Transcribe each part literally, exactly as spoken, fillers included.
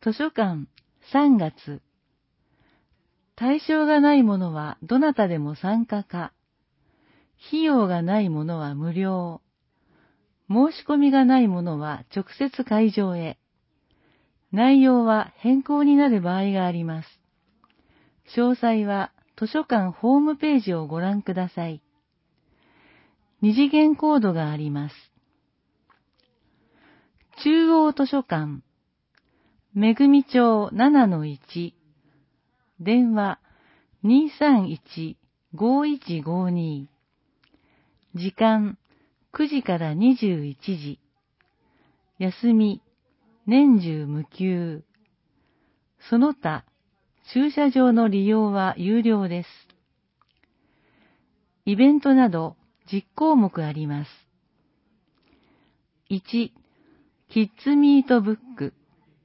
図書館さんがつ。対象がないものはどなたでも参加か。費用がないものは無料。申し込みがないものは直接会場へ。内容は変更になる場合があります。詳細は図書館ホームページをご覧ください。二次元コードがあります。中央図書館、めぐみ町 ななのいち、電話 にーさんいち ごーいちごーにー、時間くじからにじゅういちじ、休み、年中無休、その他、駐車場の利用は有料です。イベントなどじゅっこうもくあります。いち、キッズミートブック。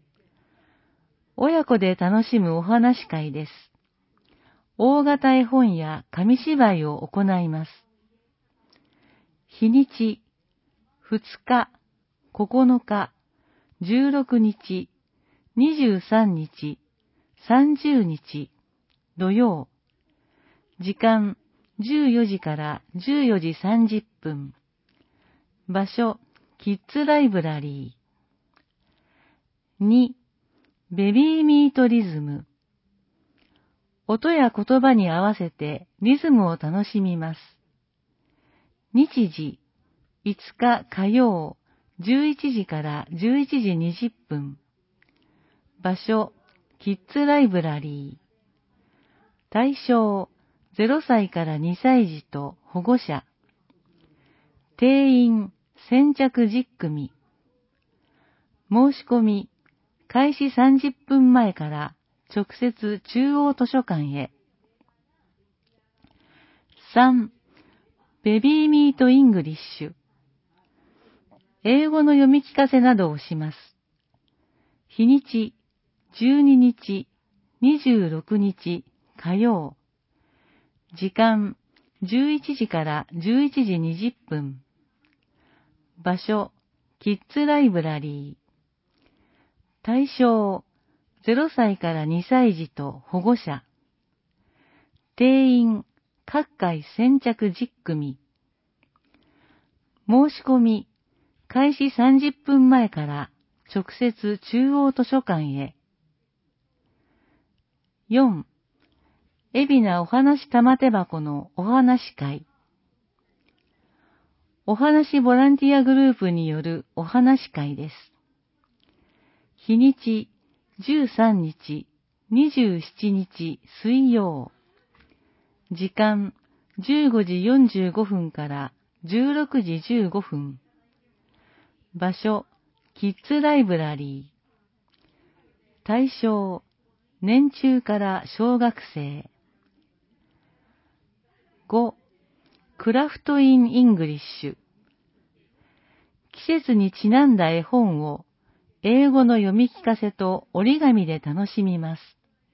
親子で楽しむお話会です。大型絵本や紙芝居を行います。日にち、ふつか、ここのか、じゅうろくにち、にじゅうさんにち、さんじゅうにち、土曜。時間、じゅうよじからじゅうよじさんじゅっぷん。場所、キッズライブラリー。に、ベビーミートリズム。音や言葉に合わせてリズムを楽しみます。日時、いつか火曜、じゅういちじからじゅういちじにじゅっぷん。場所、キッズライブラリー。対象、ゼロさいからにさい児と保護者。定員、先着じゅっくみ。申し込み、開始さんじゅっぷんまえから直接中央図書館へ。さん. ベビーミートイングリッシュ。英語の読み聞かせなどをします。日にち、じゅうににち、にじゅうろくにち火曜。時間、じゅういちじからじゅういちじにじゅっぷん。場所、キッズライブラリー。対象、ゼロさいからにさい児と保護者。定員、各回先着じゅっくみ。申し込み、開始さんじゅっぷんまえから直接中央図書館へ。よん. 海老名お話玉手箱のお話会。お話ボランティアグループによるお話会です。日にち、じゅうさんにち、にじゅうしちにち水曜。時間、じゅうごじよんじゅうごふんからじゅうろくじじゅうごふん。場所、キッズライブラリー。対象、年中から小学生。ご. クラフトインイングリッシュ。季節にちなんだ絵本を英語の読み聞かせと折り紙で楽しみます。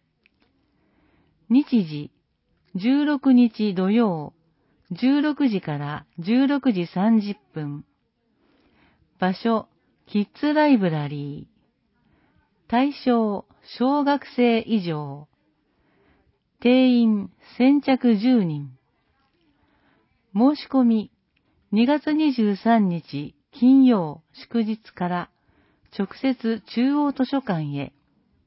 日時、じゅうろくにち土曜、じゅうろくじからじゅうろくじさんじゅっぷん。場所、キッズライブラリー。対象、小学生以上。定員、先着じゅうにん。申し込み、にがつにじゅうさんにち金曜祝日から直接中央図書館へ。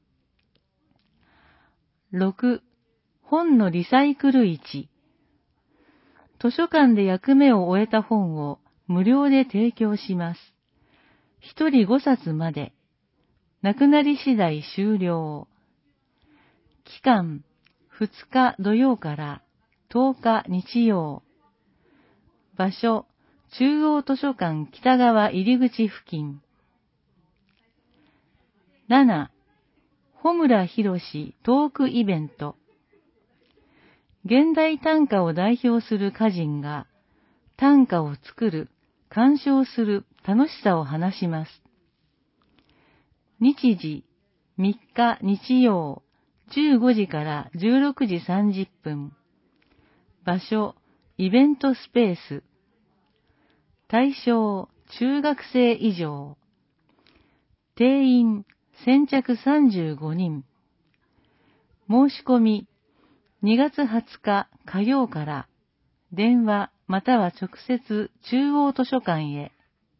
ろく. 本のリサイクル市。図書館で役目を終えた本を無料で提供します。ひとりごさつまで。なくなり次第終了。期間、ふつか土曜からとおか日曜。場所、中央図書館北側入り口付近。なな. 穂村博士トークイベント。現代短歌を代表する歌人が短歌を作る、鑑賞する楽しさを話します。日時、みっか日曜、じゅうごじからじゅうろくじさんじゅっぷん。場所、イベントスペース。対象、中学生以上。定員、 先着さんじゅうごにん。申し込み、にがつはつか火曜から、電話または直接中央図書館へ。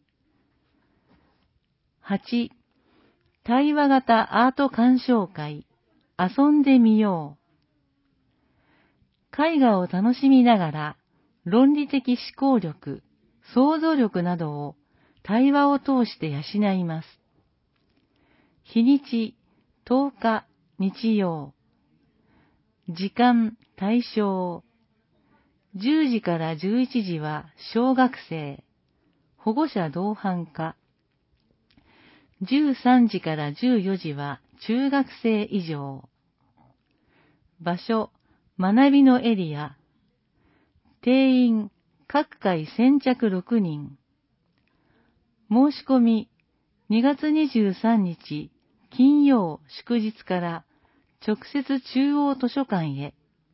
はち. 対話型アート鑑賞会、遊んでみよう。絵画を楽しみながら、論理的思考力、想像力などを対話を通して養います。日にちとおか日曜。時間対象。じゅうじからじゅういちじは小学生、保護者同伴化。じゅうさんじからじゅうよじは中学生以上。場所、学びのエリア。定員、各回先着ろくにん。申し込み、にがつにじゅうさんにち、金曜祝日から直接中央図書館へ。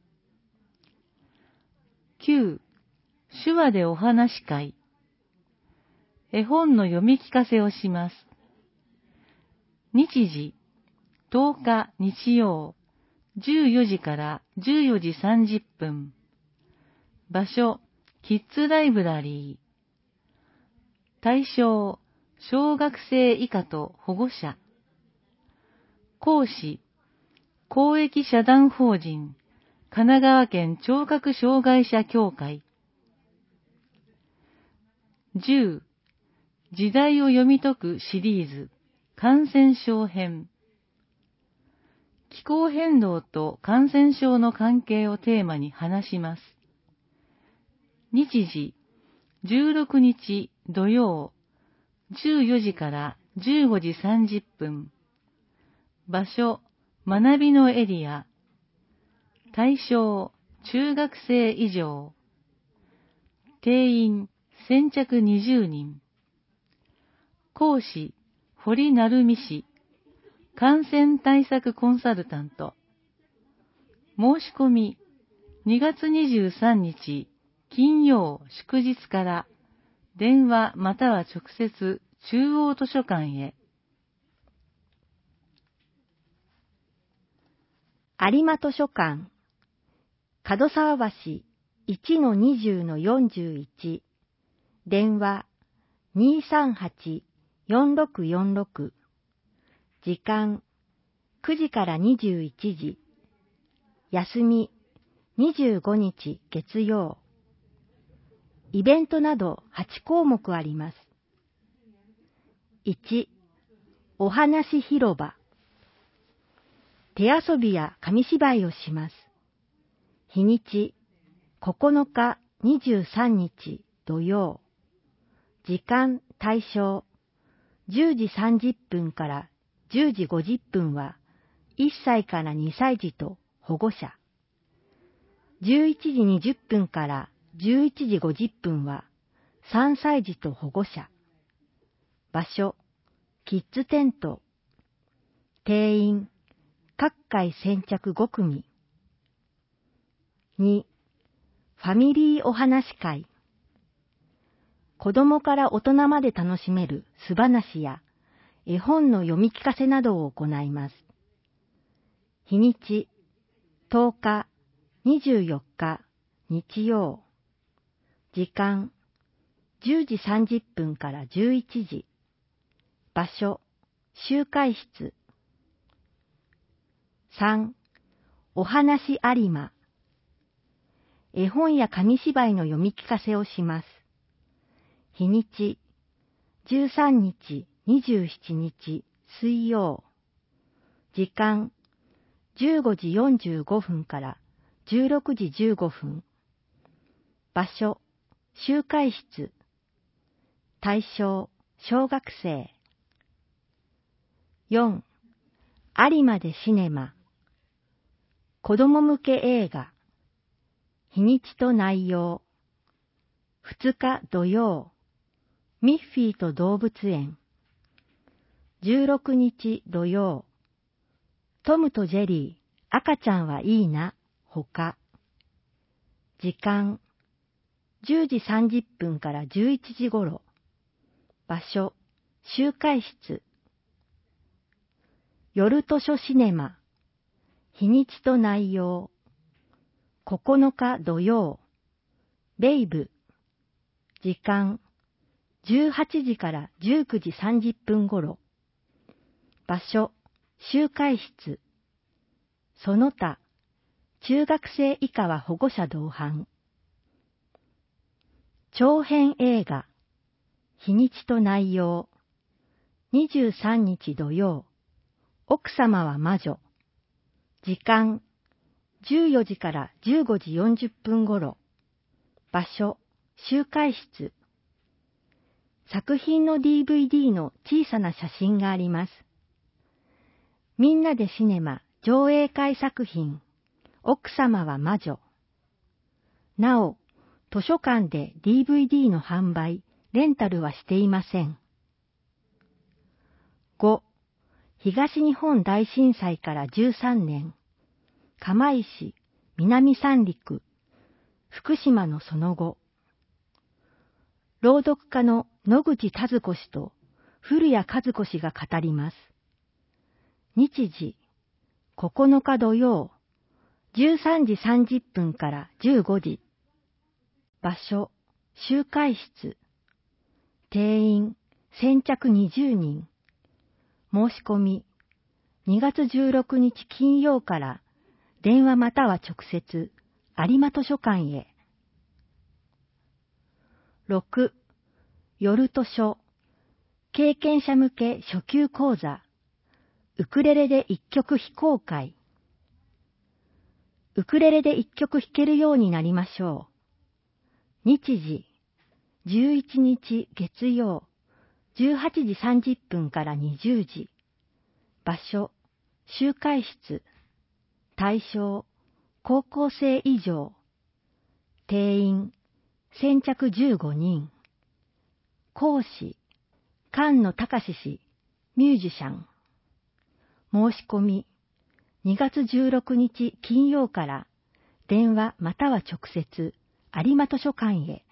きゅう. 手話でお話会。絵本の読み聞かせをします。日時、とおか日曜、じゅうよじからじゅうよじさんじゅっぷん。場所、キッズライブラリー。対象、小学生以下と保護者。講師、公益社団法人、神奈川県聴覚障害者協会。じゅう. 時代を読み解くシリーズ、感染症編。気候変動と感染症の関係をテーマに話します。日時、じゅうろくにち土曜、じゅうよじからじゅうごじさんじゅっぷん。場所、学びのエリア。対象、中学生以上。定員、先着にじゅうにん。講師、堀成美氏。感染対策コンサルタント。申し込み、にがつにじゅうさんにち、金曜祝日から、電話または直接中央図書館へ。 有馬図書館、門沢橋 いちのにじゅうのよんじゅういち、電話 にさんはちよんろくよんろく、時間くじからにじゅういちじ、休みにじゅうごにち月曜。イベントなどはちこうもくあります。いち. お話広場。手遊びや紙芝居をします。日にちここのかにじゅうさんにち土曜。時間対象じゅうじさんじゅっぷんからじゅうじごじゅっぷんはいっさいからにさいじと保護者。じゅういちじにじゅっぷんからじゅういちじごじゅっぷんはさんさいじと保護者。場所、キッズテント。定員、各回先着ごくみ。に. ファミリーお話会。子供から大人まで楽しめる素話や絵本の読み聞かせなどを行います。日にちとおかにじゅうよっか日曜。時間じゅうじさんじゅっぷんからじゅういちじ。場所集会室。さん. お話有馬。絵本や紙芝居の読み聞かせをします。日にちじゅうさんにちにじゅうしちにち水曜。時間じゅうごじよんじゅうごふんからじゅうろくじじゅうごふん。場所集会室。対象小学生。よん. 有馬でシネマ。子供向け映画。日にちと内容。ふつか土曜。ミッフィーと動物園。じゅうろくにち土曜。トムとジェリー、赤ちゃんはいいな、ほか。時間じゅうじさんじゅっぷんからじゅういちじごろ。場所集会室。 夜図書シネマ、日にちと内容、ここのか土曜、ベイブ、時間、じゅうはちじからじゅうくじさんじゅっぷん頃、場所、集会室、その他、中学生以下は保護者同伴。長編映画、日にちと内容、にじゅうさんにち土曜、奥様は魔女、時間、じゅうよじからじゅうごじよんじゅっぷん頃、場所、集会室。作品の ディーブイディー の小さな写真があります。みんなでシネマ上映会作品、奥様は魔女。なお、図書館で ディーブイディー の販売、レンタルはしていません。ご. 東日本大震災からじゅうさんねん、釜石、南三陸、福島のその後。朗読家の野口田子氏と古谷和子氏が語ります。日時、ここのか土曜、じゅうさんじさんじゅっぷんからじゅうごじ。場所、集会室。定員、先着にじゅうにん。申し込み、にがつじゅうろくにち金曜から電話または直接、有馬図書館へ。ろく. 夜図書、経験者向け初級講座、ウクレレで一曲弾こう会。ウクレレで一曲弾けるようになりましょう。日時、じゅういちにち月曜、じゅうはちじさんじゅっぷんからにじゅうじ。場所、集会室。対象、高校生以上。定員、先着じゅうごにん。講師、菅野隆氏、ミュージシャン。申し込み、にがつじゅうろくにち金曜から電話または直接、有馬図書館へ。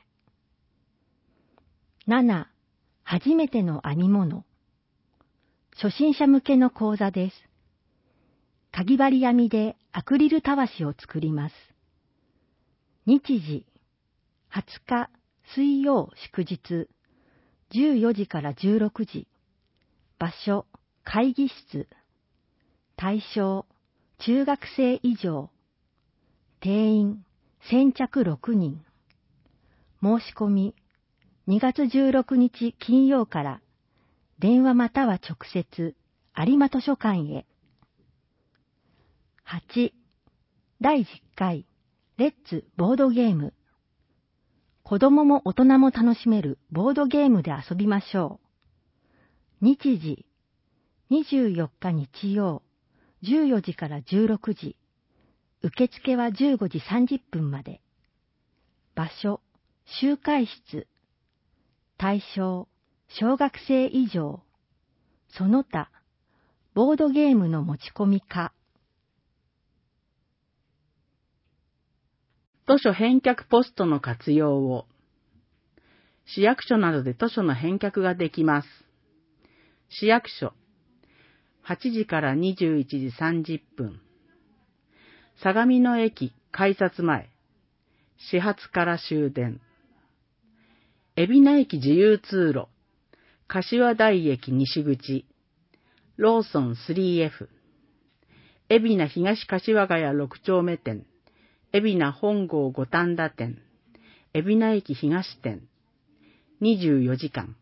なな. 初めての編み物。初心者向けの講座です。かぎ針編みでアクリルたわしを作ります。日時、はつか水曜祝日、じゅうよじからじゅうろくじ。場所、会議室。対象、中学生以上。定員、先着ろくにん。申し込み、にがつじゅうろくにち金曜から電話または直接、有馬図書館へ。はち. だいじゅっかいレッツボードゲーム。子供も大人も楽しめるボードゲームで遊びましょう。日時、にじゅうよっか日曜、じゅうよじからじゅうろくじ。受付はじゅうごじさんじゅっぷんまで。場所、集会室。対象、小学生以上。その他、ボードゲームの持ち込み可。 図書返却ポストの活用を。市役所などで図書の返却ができます。市役所、はちじからにじゅういちじさんじゅっぷん。相模野駅改札前、始発から終電。海老名駅自由通路、柏台駅西口、ローソン スリーエフ、海老名東柏ヶ谷ろく丁目店、海老名本郷五反田店、海老名駅東店、にじゅうよじかん。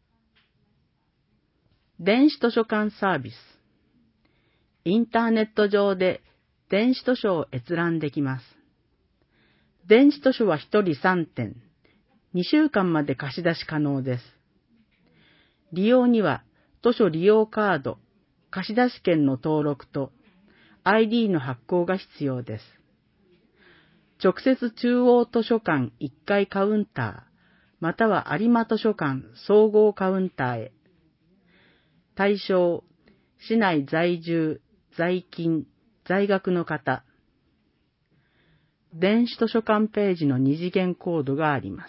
電子図書館サービス。インターネット上で電子図書を閲覧できます。電子図書はひとりさんてん、にしゅうかんまで貸し出し可能です。利用には図書利用カード、貸出券の登録と アイディー の発行が必要です。直接中央図書館いっかいカウンター、または有馬図書館総合カウンターへ。対象、市内在住、在勤、在学の方。電子図書館ページの二次元コードがあります。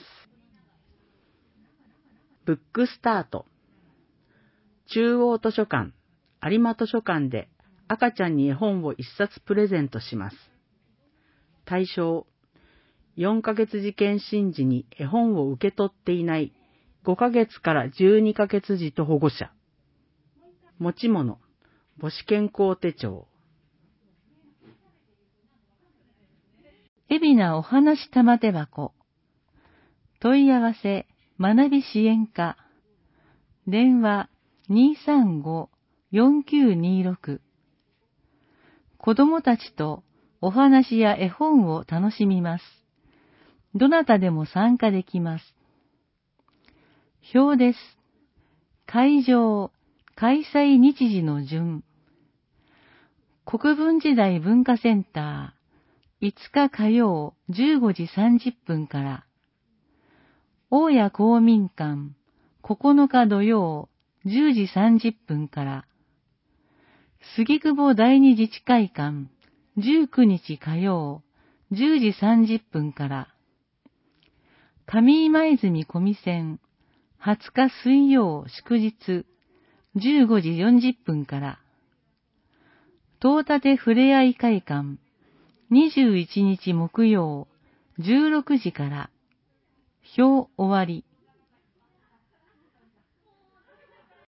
ブックスタート。中央図書館、 有馬図書館で赤ちゃんに絵本を一冊プレゼントします。対象、よんかげつ児検診時に絵本を受け取っていないごかげつからじゅうにかげつ児と保護者。持ち物、母子健康手帳。 海老名お話玉手箱。問い合わせ、学び支援課。電話 にーさんごーよんきゅうにーろく。子供たちとお話や絵本を楽しみます。どなたでも参加できます。表です。会場、開催日時の順。国分寺台文化センター、いつか火曜じゅうごじさんじゅっぷんから。大谷公民館、ここのか土曜じゅうじさんじゅっぷんから。杉久保第二自治会館、じゅうくにち火曜じゅうじさんじゅっぷんから。上今泉小見線、はつか水曜祝日、じゅうごじよんじゅっぷんから。東立ふれあい会館、にじゅういちにち木曜、じゅうろくじから。表終わり。